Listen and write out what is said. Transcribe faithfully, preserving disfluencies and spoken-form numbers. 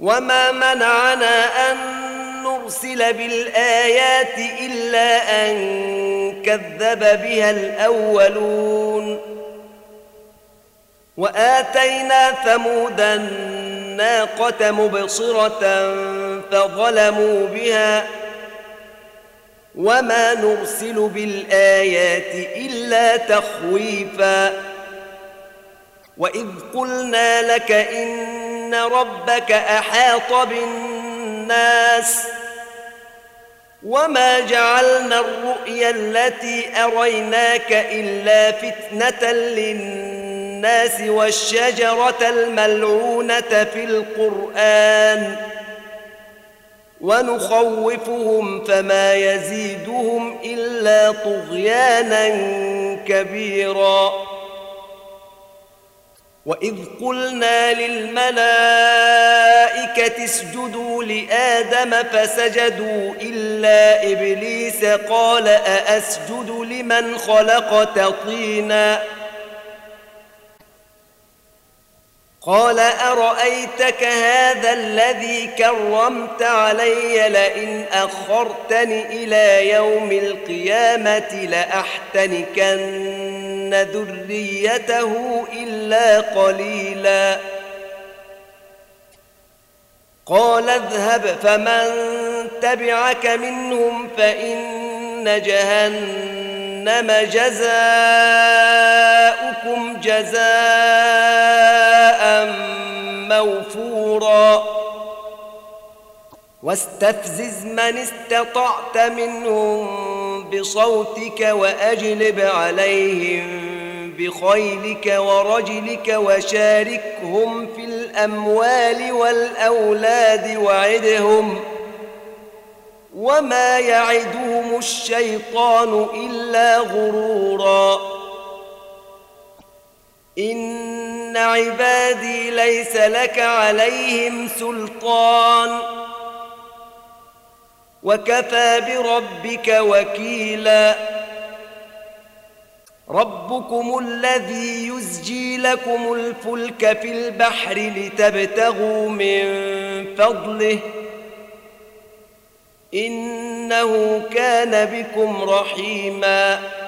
وما منعنا أن نرسل بالآيات إلا أن كذب بها الأولون وآتينا ثمود الناقة مبصرة فظلموا بها وما نرسل بالآيات إلا تخويفا وإذ قلنا لك إن ربك أحاط بالناس وما جعلنا الرؤيا التي أريناك إلا فتنة للناس والشجرة الملعونة في القرآن ونخوفهم فما يزيدهم إلا طغيانا كبيرا وإذ قلنا للملائكة اسجدوا لآدم فسجدوا إلا إبليس قال أأسجد لمن خلقت طينا قال أرأيتك هذا الذي كرمت علي لئن أخرتني إلى يوم القيامة لأحتنكن ذريته إلا قليلا قال اذهب فمن تبعك منهم فإن جهنم جزاؤكم جزاء موفورا واستفزز من استطعت منهم بصوتك وأجلب عليهم بخيلك ورجلك وشاركهم في الأموال والأولاد وعدهم وما يعدهم الشيطان إلا غرورا إن عبادي ليس لك عليهم سلطان وكفى بربك وكيلا ربكم الذي يزجي لكم الفلك في البحر لتبتغوا من فضله إنه كان بكم رحيما